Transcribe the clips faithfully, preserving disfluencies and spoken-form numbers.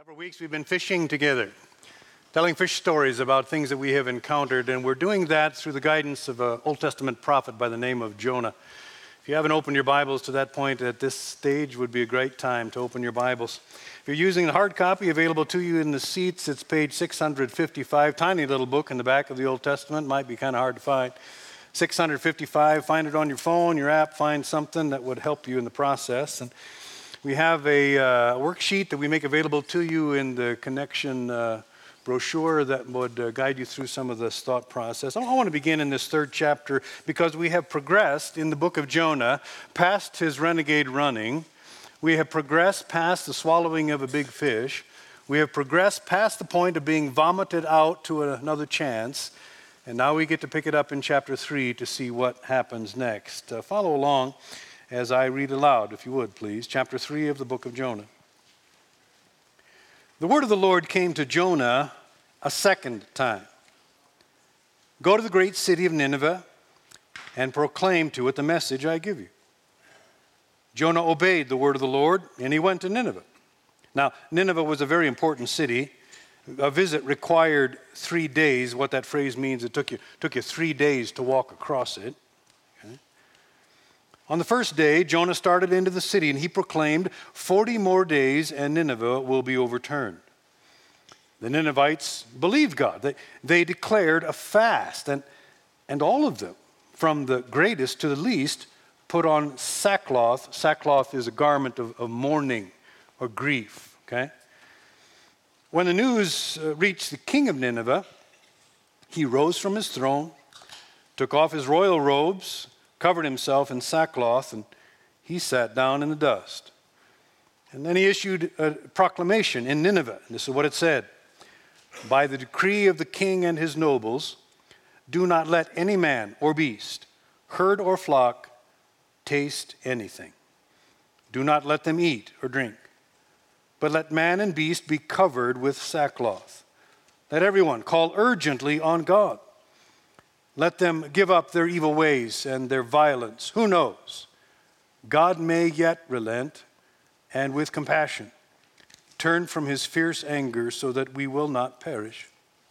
several weeks we've been fishing together, telling fish stories about things that we have encountered, and we're doing that through the guidance of an Old Testament prophet by the name of Jonah. If you haven't opened your Bibles to that point at this stage, would be a great time to open your Bibles. If you're using the hard copy available to you in the seats, it's page six hundred fifty-five, tiny little book in the back of the Old Testament, might be kind of hard to find. six hundred fifty-five, find it on your phone, your app, find something that would help you in the process. And we have a uh, worksheet that we make available to you in the connection uh, brochure that would uh, guide you through some of this thought process. I want to begin in this third chapter because we have progressed in the book of Jonah past his renegade running. We have progressed past the swallowing of a big fish. We have progressed past the point of being vomited out to another chance. And now we get to pick it up in chapter three to see what happens next. Uh, follow along as I read aloud, if you would, please. Chapter three of the book of Jonah. The word of the Lord came to Jonah a second time. Go to the great city of Nineveh and proclaim to it the message I give you. Jonah obeyed the word of the Lord, and he went to Nineveh. Now, Nineveh was a very important city. A visit required three days. What that phrase means, it took you, took you three days to walk across it. Okay. On the first day, Jonah started into the city, and he proclaimed, forty more days and Nineveh will be overturned. The Ninevites believed God. They, they declared a fast, and, and all of them, from the greatest to the least, put on sackcloth. Sackcloth is a garment of, of mourning or grief, okay? When the news uh, reached the king of Nineveh, he rose from his throne, took off his royal robes, covered himself in sackcloth, and he sat down in the dust. And then he issued a proclamation in Nineveh. And this is what it said. By the decree of the king and his nobles, do not let any man or beast, herd or flock, taste anything. Do not let them eat or drink. But let man and beast be covered with sackcloth. Let everyone call urgently on God. Let them give up their evil ways and their violence. Who knows? God may yet relent and with compassion turn from his fierce anger so that we will not perish.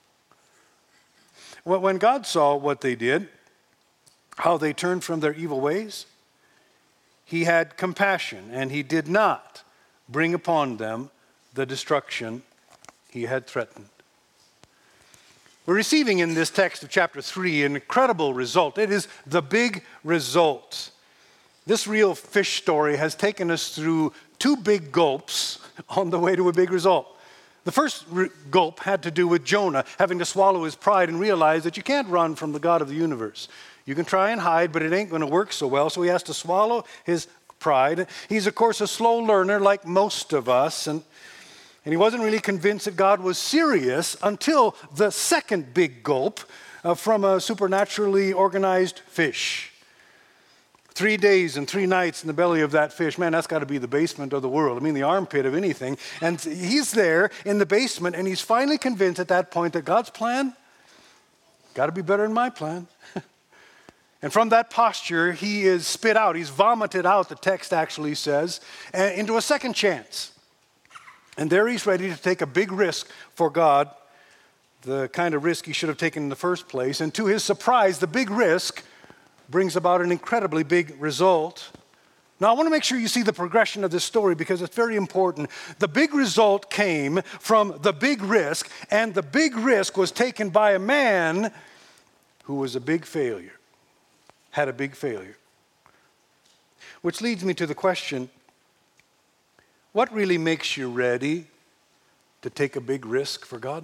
When God saw what they did, how they turned from their evil ways, he had compassion and he did not bring upon them the destruction he had threatened. We're receiving in this text of chapter three an incredible result. It is the big result. This real fish story has taken us through two big gulps on the way to a big result. The first re- gulp had to do with Jonah having to swallow his pride and realize that you can't run from the God of the universe. You can try and hide, but it ain't going to work so well, so he has to swallow his pride. He's, of course, a slow learner like most of us, and And he wasn't really convinced that God was serious until the second big gulp uh, from a supernaturally organized fish. Three days and three nights in the belly of that fish. Man, that's got to be the basement of the world. I mean, the armpit of anything. And he's there in the basement, and he's finally convinced at that point that God's plan got to be better than my plan. And from that posture, he is spit out. He's vomited out, the text actually says, into a second chance. And there he's ready to take a big risk for God, the kind of risk he should have taken in the first place. And to his surprise, the big risk brings about an incredibly big result. Now, I want to make sure you see the progression of this story because it's very important. The big result came from the big risk, and the big risk was taken by a man who was a big failure, had a big failure. Which leads me to the question, what really makes you ready to take a big risk for God?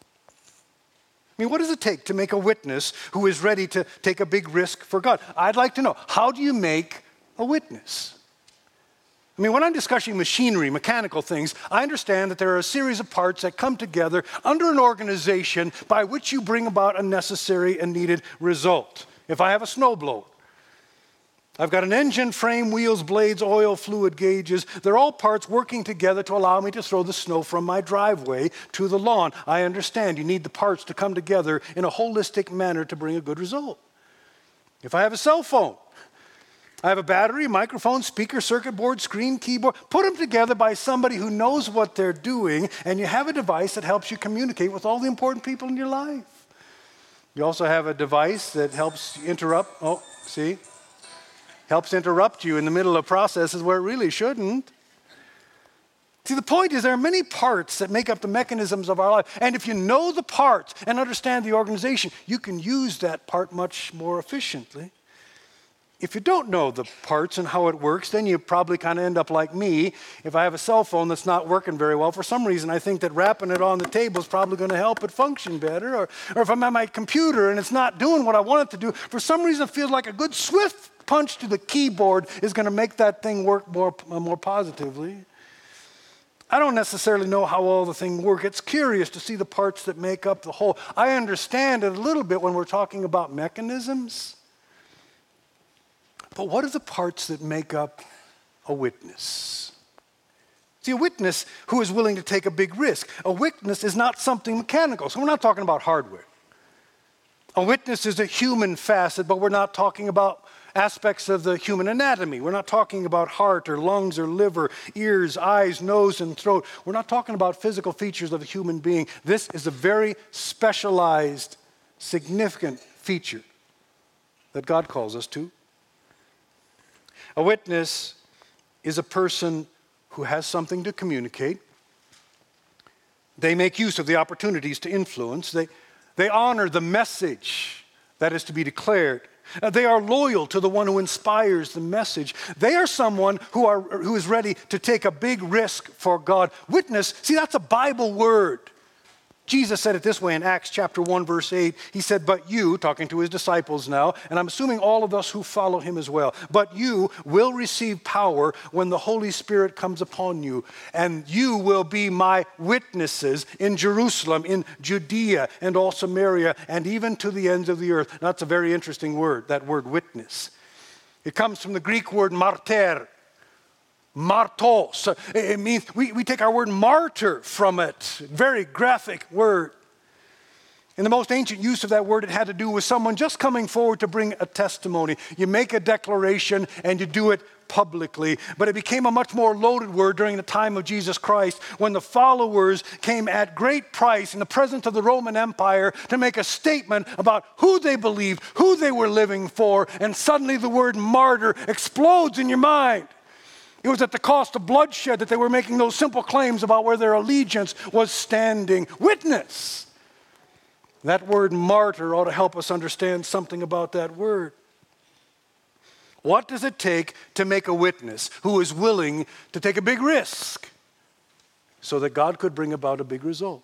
I mean, what does it take to make a witness who is ready to take a big risk for God? I'd like to know, how do you make a witness? I mean, when I'm discussing machinery, mechanical things, I understand that there are a series of parts that come together under an organization by which you bring about a necessary and needed result. If I have a snowblower, I've got an engine, frame, wheels, blades, oil, fluid gauges. They're all parts working together to allow me to throw the snow from my driveway to the lawn. I understand you need the parts to come together in a holistic manner to bring a good result. If I have a cell phone, I have a battery, microphone, speaker, circuit board, screen, keyboard. Put them together by somebody who knows what they're doing, and you have a device that helps you communicate with all the important people in your life. You also have a device that helps interrupt. Oh, see? Helps interrupt you in the middle of processes where it really shouldn't. See, the point is there are many parts that make up the mechanisms of our life. And if you know the parts and understand the organization, you can use that part much more efficiently. If you don't know the parts and how it works, then you probably kind of end up like me. If I have a cell phone that's not working very well, for some reason I think that wrapping it on the table is probably going to help it function better. Or, or if I'm at my computer and it's not doing what I want it to do, for some reason it feels like a good swift punch to the keyboard is going to make that thing work more, uh, more positively. I don't necessarily know how all the things work. It's curious to see the parts that make up the whole. I understand it a little bit when we're talking about mechanisms. But what are the parts that make up a witness? See, a witness who is willing to take a big risk. A witness is not something mechanical. So we're not talking about hardware. A witness is a human facet, but we're not talking about aspects of the human anatomy. We're not talking about heart or lungs or liver, ears, eyes, nose, and throat. We're not talking about physical features of a human being. This is a very specialized, significant feature that God calls us to. A witness is a person who has something to communicate. They make use of the opportunities to influence. They, they honor the message that is to be declared. Uh, they are loyal to the one who inspires the message. They are someone who, are, who is ready to take a big risk for God. Witness, see, that's a Bible word. Jesus said it this way in Acts chapter one, verse eight. He said, but you, talking to his disciples now, and I'm assuming all of us who follow him as well, but you will receive power when the Holy Spirit comes upon you, and you will be my witnesses in Jerusalem, in Judea, and all Samaria, and even to the ends of the earth. Now, that's a very interesting word, that word witness. It comes from the Greek word martyr. Martos. It means, we, we take our word martyr from it. Very graphic word. In the most ancient use of that word, it had to do with someone just coming forward to bring a testimony. You make a declaration and you do it publicly. But it became a much more loaded word during the time of Jesus Christ when the followers came at great price in the presence of the Roman Empire to make a statement about who they believed, who they were living for, and suddenly the word martyr explodes in your mind. It was at the cost of bloodshed that they were making those simple claims about where their allegiance was standing. Witness. That word martyr ought to help us understand something about that word. What does it take to make a witness who is willing to take a big risk so that God could bring about a big result?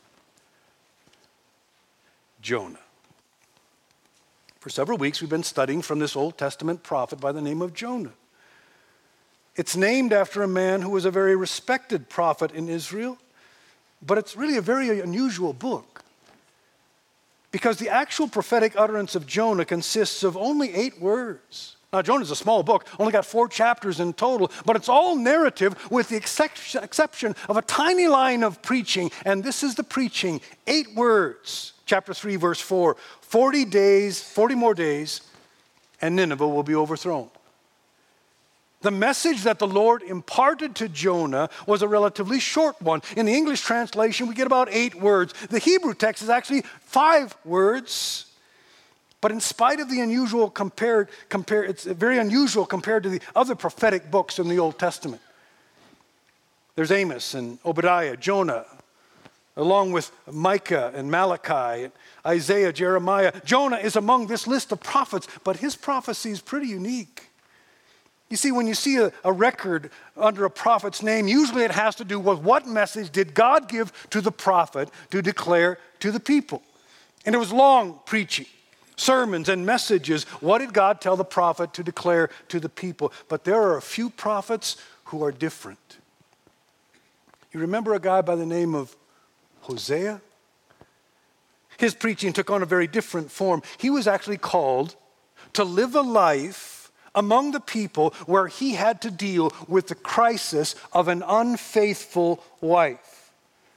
Jonah. For several weeks we've been studying from this Old Testament prophet by the name of Jonah. It's named after a man who was a very respected prophet in Israel, but it's really a very unusual book because the actual prophetic utterance of Jonah consists of only eight words. Now, Jonah's a small book, only got four chapters in total, but it's all narrative with the exception of a tiny line of preaching, and this is the preaching, eight words. Chapter three, verse four, forty days, forty more days, and Nineveh will be overthrown. The message that the Lord imparted to Jonah was a relatively short one. In the English translation, we get about eight words. The Hebrew text is actually five words. But in spite of the unusual compared, compare, it's very unusual compared to the other prophetic books in the Old Testament. There's Amos and Obadiah, Jonah, along with Micah and Malachi, and Isaiah, Jeremiah. Jonah is among this list of prophets, but his prophecy is pretty unique. You see, when you see a, a record under a prophet's name, usually it has to do with what message did God give to the prophet to declare to the people. And it was long preaching, sermons and messages. What did God tell the prophet to declare to the people? But there are a few prophets who are different. You remember a guy by the name of Hosea? His preaching took on a very different form. He was actually called to live a life among the people where he had to deal with the crisis of an unfaithful wife.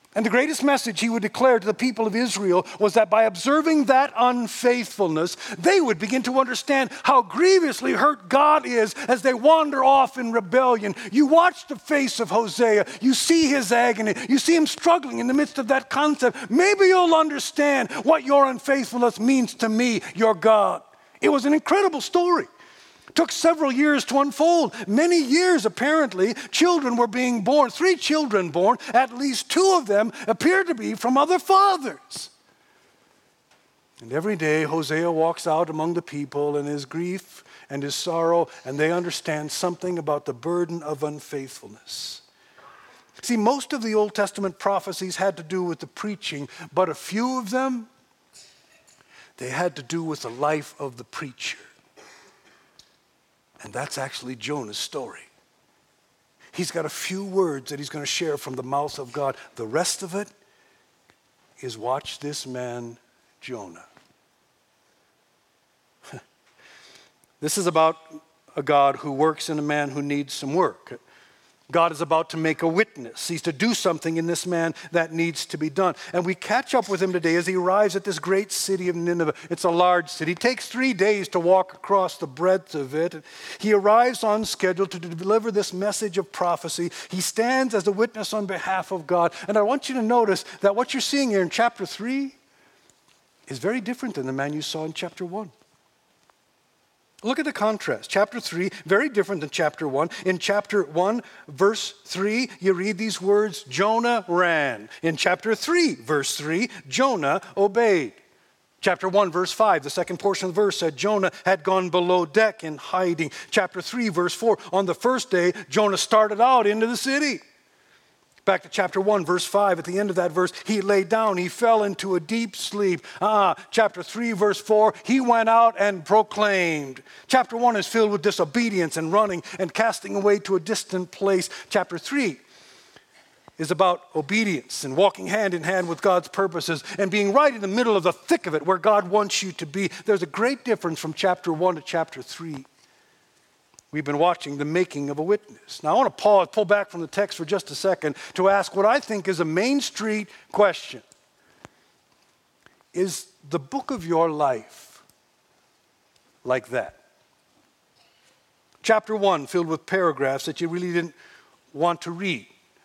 And the greatest message he would declare to the people of Israel was that by observing that unfaithfulness, they would begin to understand how grievously hurt God is as they wander off in rebellion. You watch the face of Hosea. You see his agony. You see him struggling in the midst of that concept. Maybe you'll understand what your unfaithfulness means to me, your God. It was an incredible story. Took several years to unfold. Many years, apparently, children were being born. Three children born. At least two of them appeared to be from other fathers. And every day, Hosea walks out among the people in his grief and his sorrow, and they understand something about the burden of unfaithfulness. See, most of the Old Testament prophecies had to do with the preaching, but a few of them, they had to do with the life of the preacher. And that's actually Jonah's story. He's got a few words that he's going to share from the mouth of God. The rest of it is watch this man, Jonah. This is about a God who works in a man who needs some work. God is about to make a witness. He's to do something in this man that needs to be done. And we catch up with him today as he arrives at this great city of Nineveh. It's a large city. It takes three days to walk across the breadth of it. He arrives on schedule to deliver this message of prophecy. He stands as a witness on behalf of God. And I want you to notice that what you're seeing here in chapter three is very different than the man you saw in chapter one. Look at the contrast. Chapter three, very different than chapter one. In chapter one, verse three, you read these words, Jonah ran. In chapter three, verse three, Jonah obeyed. Chapter one, verse five, the second portion of the verse said Jonah had gone below deck in hiding. Chapter three, verse four, on the first day, Jonah started out into the city. Back to chapter one, verse five, at the end of that verse, he lay down, he fell into a deep sleep. Ah, chapter three, verse four, he went out and proclaimed. Chapter one is filled with disobedience and running and casting away to a distant place. Chapter three is about obedience and walking hand in hand with God's purposes and being right in the middle of the thick of it where God wants you to be. There's a great difference from chapter one to chapter three. We've been watching the making of a witness. Now I want to pause, pull back from the text for just a second to ask what I think is a Main Street question. Is the book of your life like that? Chapter one filled with paragraphs that you really didn't want to read.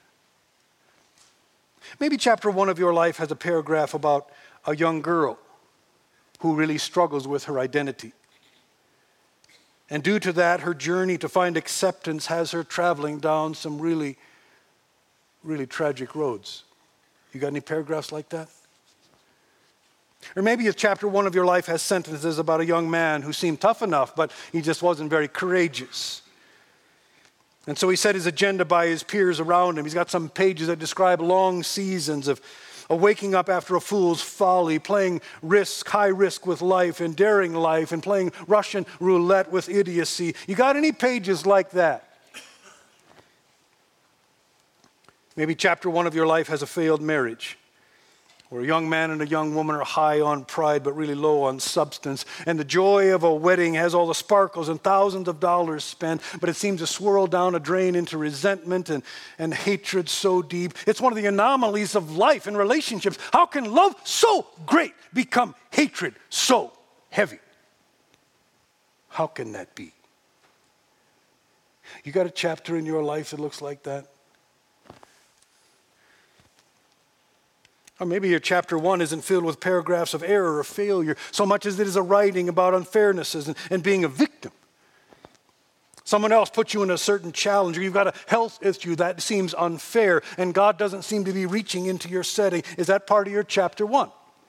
Maybe chapter one of your life has a paragraph about a young girl who really struggles with her identity. And due to that, her journey to find acceptance has her traveling down some really, really tragic roads. You got any paragraphs like that? Or maybe if chapter one of your life has sentences about a young man who seemed tough enough, but he just wasn't very courageous. And so he set his agenda by his peers around him. He's got some pages that describe long seasons of of waking up after a fool's folly, playing risk, high risk with life and daring life and playing Russian roulette with idiocy. You got any pages like that? Maybe chapter one of your life has a failed marriage, where a young man and a young woman are high on pride but really low on substance. And the joy of a wedding has all the sparkles and thousands of dollars spent, but it seems to swirl down a drain into resentment and, and hatred so deep. It's one of the anomalies of life and relationships. How can love so great become hatred so heavy? How can that be? You got a chapter in your life that looks like that? Or maybe your chapter one isn't filled with paragraphs of error or failure, so much as it is a writing about unfairnesses and, and being a victim. Someone else puts you in a certain challenge, or you've got a health issue that seems unfair, and God doesn't seem to be reaching into your setting. Is that part of your chapter one?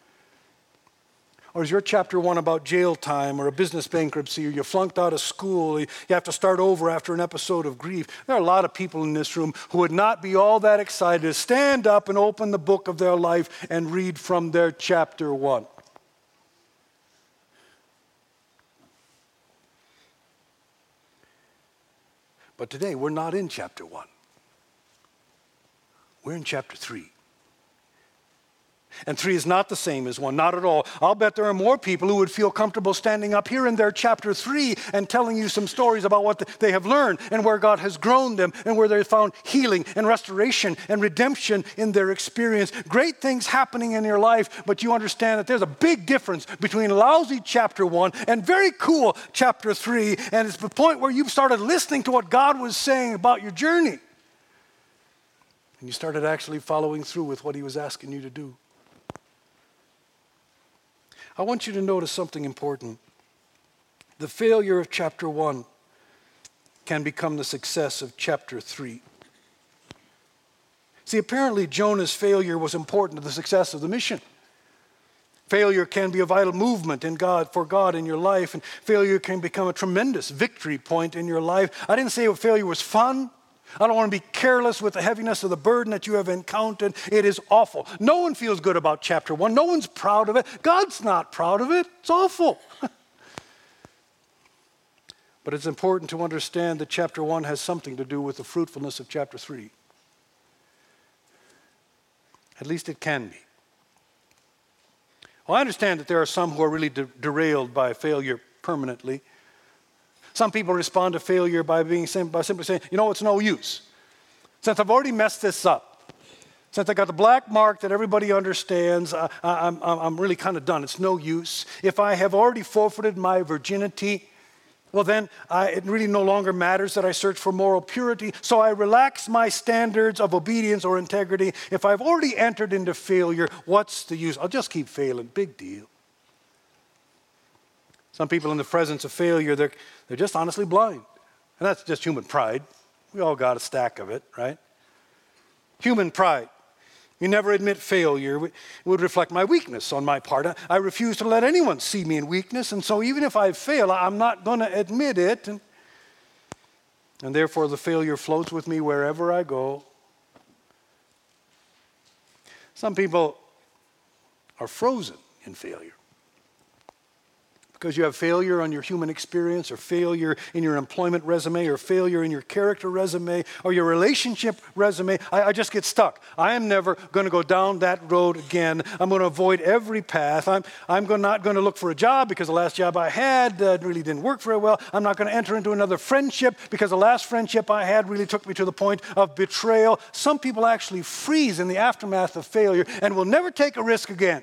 Or is your chapter one about jail time or a business bankruptcy, or you flunked out of school, you have to start over after an episode of grief? There are a lot of people in this room who would not be all that excited to stand up and open the book of their life and read from their chapter one. But today, we're not in chapter one. We're in chapter three. And three is not the same as one, not at all. I'll bet there are more people who would feel comfortable standing up here in their chapter three and telling you some stories about what they have learned and where God has grown them and where they found healing and restoration and redemption in their experience. Great things happening in your life, but you understand that there's a big difference between lousy chapter one and very cool chapter three. And it's the point where you've started listening to what God was saying about your journey. And you started actually following through with what he was asking you to do. I want you to notice something important. The failure of chapter one can become the success of chapter three. See, apparently Jonah's failure was important to the success of the mission. Failure can be a vital movement in God for God in your life, and failure can become a tremendous victory point in your life. I didn't say failure was fun. I don't want to be careless with the heaviness of the burden that you have encountered. It is awful. No one feels good about chapter one. No one's proud of it. God's not proud of it. It's awful. But it's important to understand that chapter one has something to do with the fruitfulness of chapter three. At least it can be. Well, I understand that there are some who are really de- derailed by failure permanently. Some people respond to failure by being by simply saying, you know, it's no use. Since I've already messed this up, since I got the black mark that everybody understands, I, I, I'm, I'm really kind of done. It's no use. If I have already forfeited my virginity, well then I, it really no longer matters that I search for moral purity. So I relax my standards of obedience or integrity. If I've already entered into failure, what's the use? I'll just keep failing. Big deal. Some people in the presence of failure, they're, they're just honestly blind. And that's just human pride. We all got a stack of it, right? Human pride. You never admit failure. It would reflect my weakness on my part. I, I refuse to let anyone see me in weakness. And so even if I fail, I'm not going to admit it. And, and therefore the failure floats with me wherever I go. Some people are frozen in failure. Because you have failure on your human experience, or failure in your employment resume, or failure in your character resume, or your relationship resume, I, I just get stuck. I am never going to go down that road again. I'm going to avoid every path. I'm, I'm go, not going to look for a job because the last job I had uh, really didn't work very well. I'm not going to enter into another friendship because the last friendship I had really took me to the point of betrayal. Some people actually freeze in the aftermath of failure and will never take a risk again.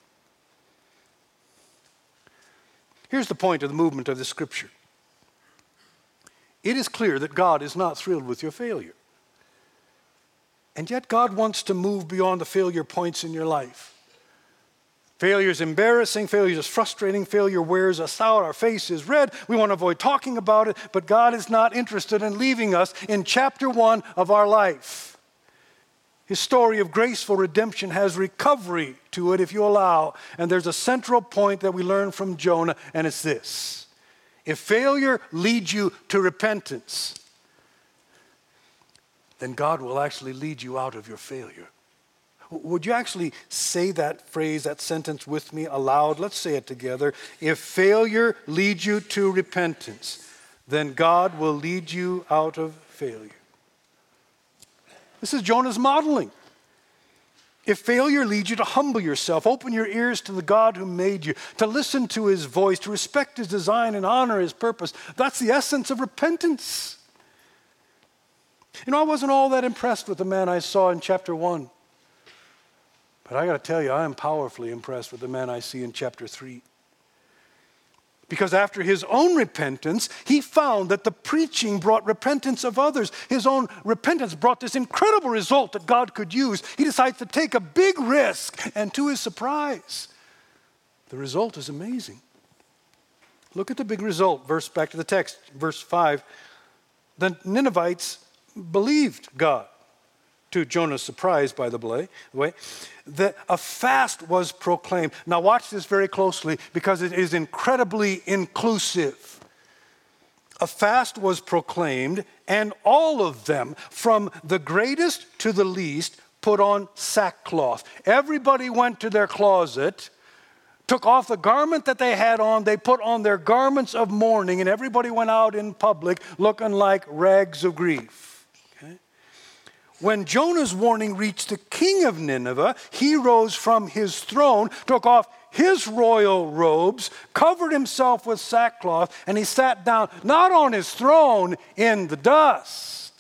Here's the point of the movement of the scripture. It is clear that God is not thrilled with your failure. And yet God wants to move beyond the failure points in your life. Failure is embarrassing, failure is frustrating, failure wears us out, our face is red, we want to avoid talking about it, but God is not interested in leaving us in chapter one of our life. His story of graceful redemption has recovery to it if you allow. And there's a central point that we learn from Jonah, and it's this. If failure leads you to repentance, then God will actually lead you out of your failure. Would you actually say that phrase, that sentence with me aloud? Let's say it together. If failure leads you to repentance, then God will lead you out of failure. This is Jonah's modeling. If failure leads you to humble yourself, open your ears to the God who made you, to listen to his voice, to respect his design and honor his purpose, that's the essence of repentance. You know, I wasn't all that impressed with the man I saw in chapter one. But I got to tell you, I am powerfully impressed with the man I see in chapter three. Because after his own repentance, he found that the preaching brought repentance of others. His own repentance brought this incredible result that God could use. He decides to take a big risk, and to his surprise, the result is amazing. Look at the big result. Verse back to the text, verse five. The Ninevites believed God. To Jonah's surprise, by the way, that a fast was proclaimed. Now watch this very closely because it is incredibly inclusive. A fast was proclaimed, and all of them, from the greatest to the least, put on sackcloth. Everybody went to their closet, took off the garment that they had on, they put on their garments of mourning, and everybody went out in public looking like rags of grief. when Jonah's warning reached the king of Nineveh, he rose from his throne, took off his royal robes, covered himself with sackcloth, and he sat down, not on his throne, in the dust.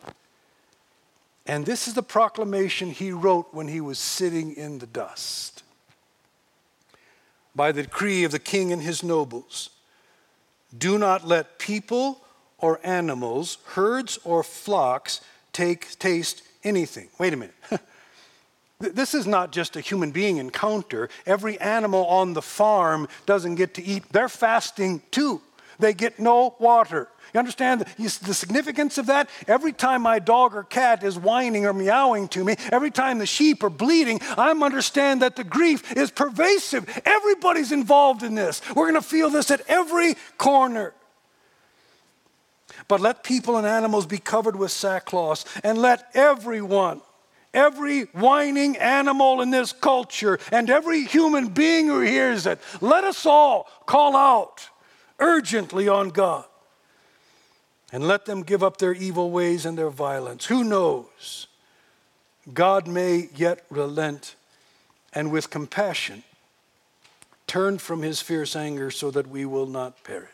And this is the proclamation he wrote when he was sitting in the dust. By the decree of the king and his nobles, do not let people or animals, herds or flocks, take taste anything. Wait a minute. This is not just a human being encounter. Every animal on the farm doesn't get to eat. They're fasting too. They get no water. You understand the, the significance of that? Every time my dog or cat is whining or meowing to me, every time the sheep are bleeding, I understand that the grief is pervasive. Everybody's involved in this. We're going to feel this at every corner. But let people and animals be covered with sackcloth, and let everyone, every whining animal in this culture, and every human being who hears it, let us all call out urgently on God. And let them give up their evil ways and their violence. Who knows? God may yet relent and with compassion turn from his fierce anger so that we will not perish.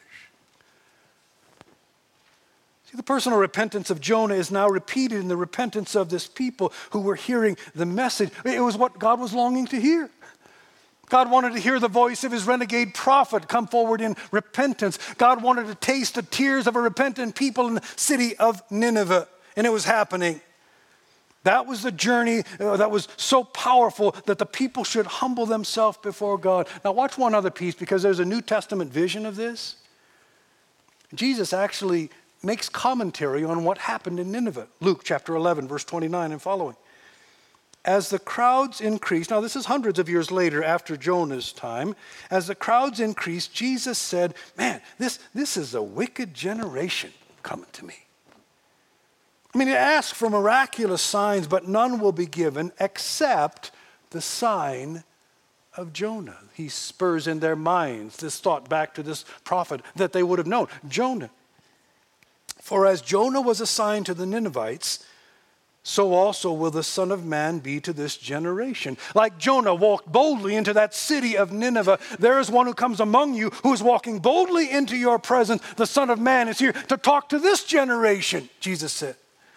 See, the personal repentance of Jonah is now repeated in the repentance of this people who were hearing the message. It was what God was longing to hear. God wanted to hear the voice of his renegade prophet come forward in repentance. God wanted to taste the tears of a repentant people in the city of Nineveh, and it was happening. That was the journey uh, that was so powerful that the people should humble themselves before God. Now watch one other piece, because there's a New Testament vision of this. Jesus actually makes commentary on what happened in Nineveh. Luke chapter eleven, verse twenty-nine and following. As the crowds increased, now this is hundreds of years later after Jonah's time, as the crowds increased, Jesus said, man, this, this is a wicked generation coming to me. I mean, it asks for miraculous signs, but none will be given except the sign of Jonah. He spurs in their minds this thought back to this prophet that they would have known, Jonah. For as Jonah was a sign to the Ninevites, so also will the Son of Man be to this generation. Like Jonah walked boldly into that city of Nineveh, there is one who comes among you who is walking boldly into your presence. The Son of Man is here to talk to this generation, Jesus said.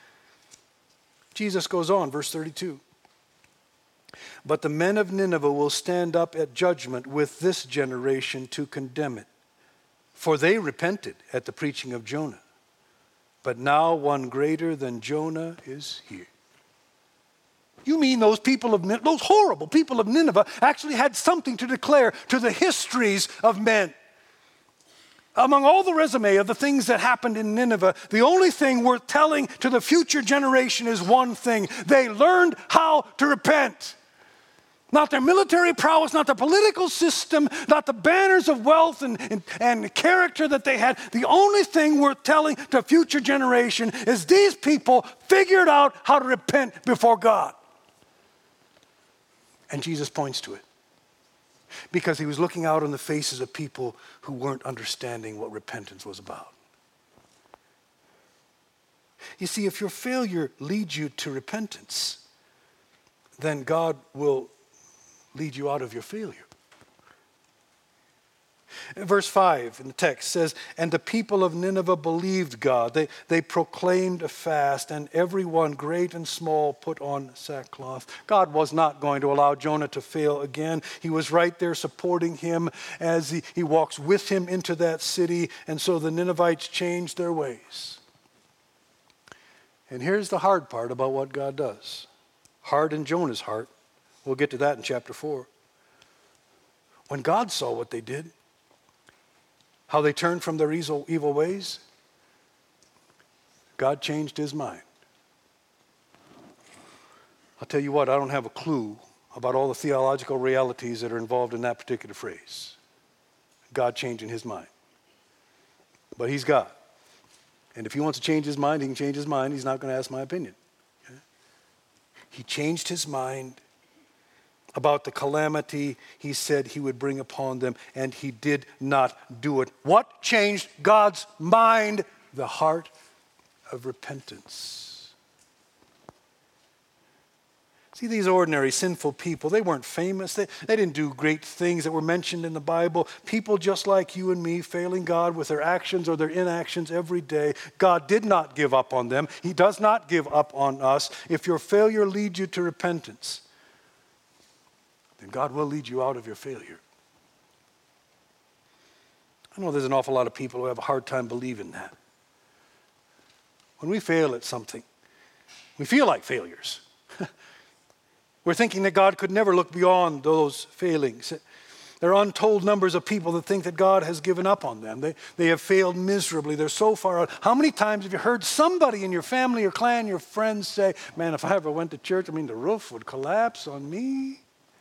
Jesus goes on, verse thirty-two. But the men of Nineveh will stand up at judgment with this generation to condemn it. For they repented at the preaching of Jonah. But now one greater than Jonah is here. You mean those people of Nineveh, those horrible people of Nineveh actually had something to declare to the histories of men. Among all the resume of the things that happened in Nineveh, the only thing worth telling to the future generation is one thing. They learned how to repent. Not their military prowess, not their political system, not the banners of wealth and, and, and character that they had. The only thing worth telling to a future generation is these people figured out how to repent before God. And Jesus points to it. Because he was looking out on the faces of people who weren't understanding what repentance was about. You see, if your failure leads you to repentance, then God will lead you out of your failure. Verse five in the text says, and the people of Nineveh believed God. They, they proclaimed a fast, and everyone, great and small, put on sackcloth. God was not going to allow Jonah to fail again. He was right there supporting him as he, he walks with him into that city, and so the Ninevites changed their ways. And here's the hard part about what God does. Hard in Jonah's heart. We'll get to that in chapter four. When God saw what they did, how they turned from their evil, evil ways, God changed his mind. I'll tell you what, I don't have a clue about all the theological realities that are involved in that particular phrase. God changing his mind. But he's God. And if he wants to change his mind, he can change his mind. He's not going to ask my opinion. Okay? He changed his mind about the calamity he said he would bring upon them, and he did not do it. What changed God's mind? The heart of repentance. See, these ordinary sinful people, they weren't famous. They, they didn't do great things that were mentioned in the Bible. People just like you and me, failing God with their actions or their inactions every day. God did not give up on them. He does not give up on us. If your failure leads you to repentance, then God will lead you out of your failure. I know there's an awful lot of people who have a hard time believing that. When we fail at something, we feel like failures. We're thinking that God could never look beyond those failings. There are untold numbers of people that think that God has given up on them. They, they have failed miserably. They're so far out. How many times have you heard somebody in your family or clan, your friends say, man, if I ever went to church, I mean, the roof would collapse on me?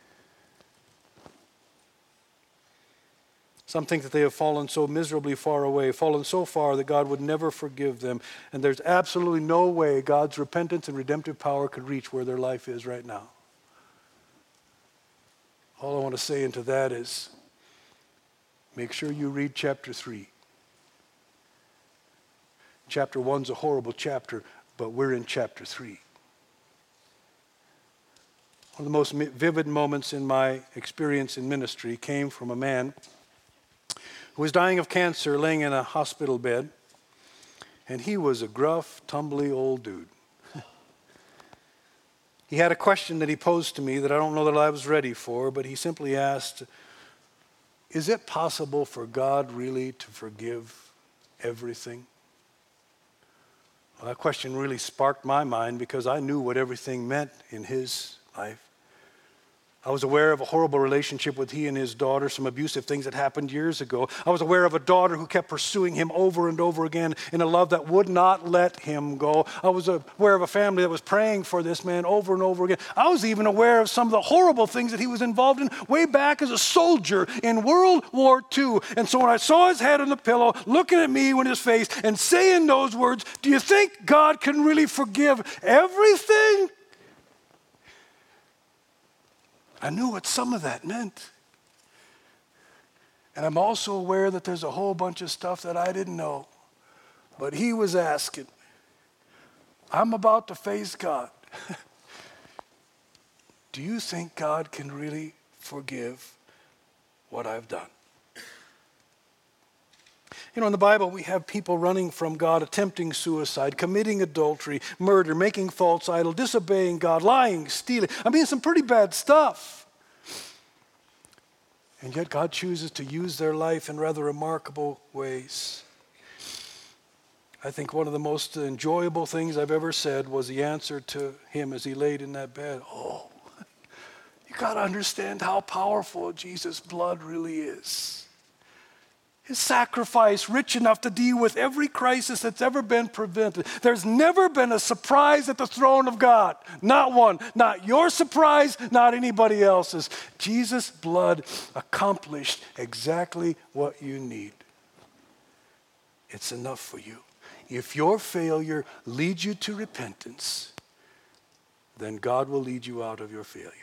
Some think that they have fallen so miserably far away, fallen so far that God would never forgive them. And there's absolutely no way God's repentance and redemptive power could reach where their life is right now. All I want to say into that is, make sure you read chapter three. Chapter one's a horrible chapter, but we're in chapter three. One of the most vivid moments in my experience in ministry came from a man who was dying of cancer, laying in a hospital bed, and he was a gruff, tumbly old dude. He had a question that he posed to me that I don't know that I was ready for, but he simply asked, is it possible for God really to forgive everything? Well, that question really sparked my mind because I knew what everything meant in his life. I was aware of a horrible relationship with he and his daughter, some abusive things that happened years ago. I was aware of a daughter who kept pursuing him over and over again in a love that would not let him go. I was aware of a family that was praying for this man over and over again. I was even aware of some of the horrible things that he was involved in way back as a soldier in World War Two. And so when I saw his head on the pillow, looking at me in his face and saying those words, do you think God can really forgive everything? I knew what some of that meant. And I'm also aware that there's a whole bunch of stuff that I didn't know. But he was asking, I'm about to face God. Do you think God can really forgive what I've done? You know, in the Bible, we have people running from God, attempting suicide, committing adultery, murder, making false idols, disobeying God, lying, stealing. I mean, some pretty bad stuff. And yet God chooses to use their life in rather remarkable ways. I think one of the most enjoyable things I've ever said was the answer to him as he laid in that bed. Oh, you got to understand how powerful Jesus' blood really is. His sacrifice rich enough to deal with every crisis that's ever been prevented. There's never been a surprise at the throne of God. Not one. Not your surprise, not anybody else's. Jesus' blood accomplished exactly what you need. It's enough for you. If your failure leads you to repentance, then God will lead you out of your failure.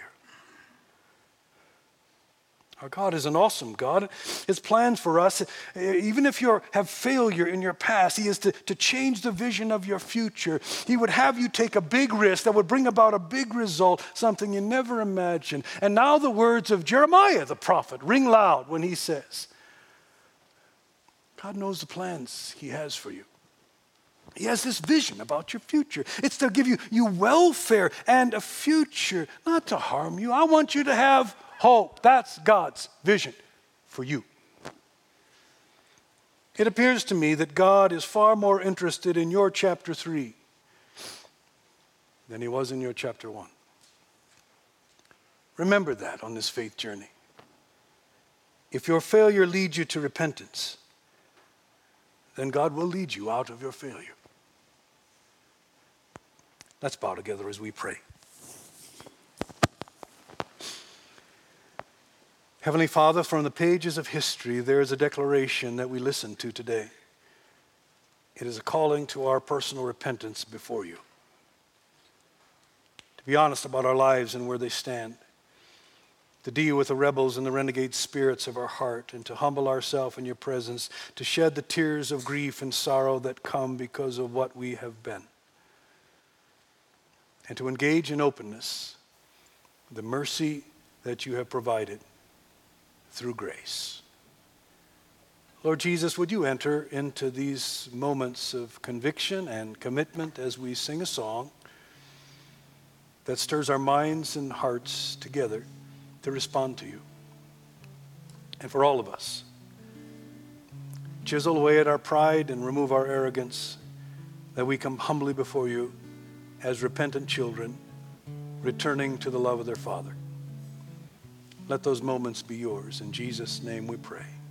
Our God is an awesome God. His plans for us, even if you have failure in your past, He is to, to change the vision of your future. He would have you take a big risk that would bring about a big result, something you never imagined. And now the words of Jeremiah, the prophet, ring loud when he says, God knows the plans He has for you. He has this vision about your future. It's to give you, you welfare and a future, not to harm you. I want you to have hope. That's God's vision for you. It appears to me that God is far more interested in your chapter three than He was in your chapter one. Remember that on this faith journey. If your failure leads you to repentance, then God will lead you out of your failure. Let's bow together as we pray. Heavenly Father, from the pages of history, there is a declaration that we listen to today. It is a calling to our personal repentance before you. To be honest about our lives and where they stand. To deal with the rebels and the renegade spirits of our heart, and to humble ourselves in your presence, to shed the tears of grief and sorrow that come because of what we have been. And to engage in openness the mercy that you have provided through grace. Lord Jesus, would you enter into these moments of conviction and commitment as we sing a song that stirs our minds and hearts together to respond to you. And for all of us, chisel away at our pride and remove our arrogance, that we come humbly before you as repentant children, returning to the love of their Father. Let those moments be yours. In Jesus' name we pray.